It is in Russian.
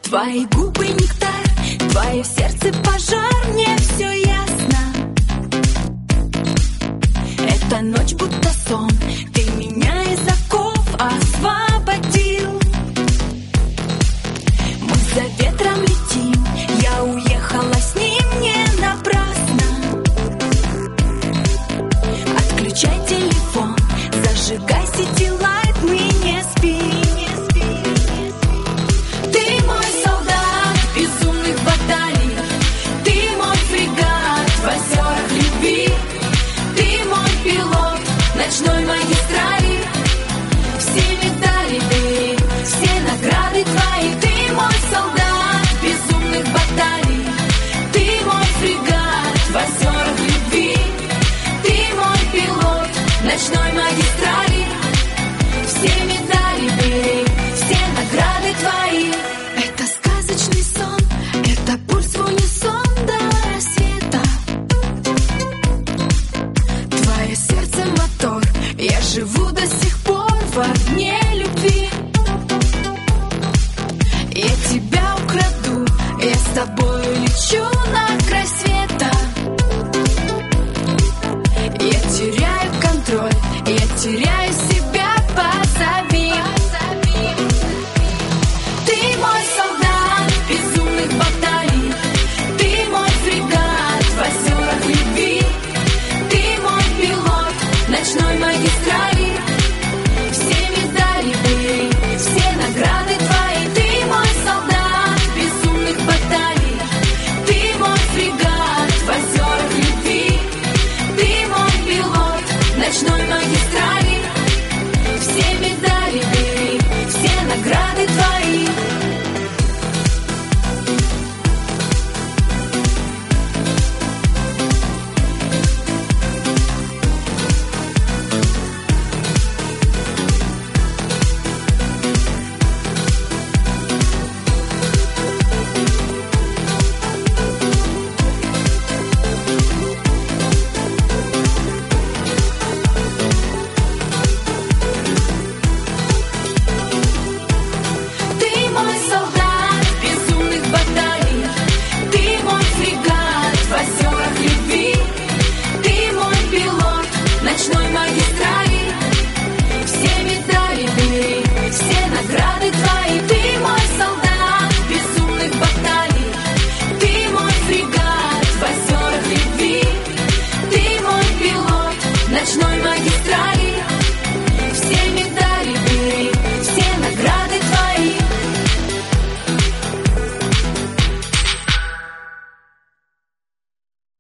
Твои губы нектар, твое сердце пожар, мне все ясно. Эта ночь будто сон, ты меня из оков освободил. Мы за ветром летим, я уехала с ним не напрасно. Отключай телефон, зажигай сити-лайт, мы не спим. Ночной магистрали, все медали бери, все награды твои. Ты мой солдат безумных баталий, ты мой фрегат в озерах любви, ты мой пилот ночной магистрали, все медали бери, все награды твои. Это сказочный сон, это пульс в унисон до рассвета. Твое сердце мотор, я живу до сих пор в огне любви. Я тебя украду, я с тобой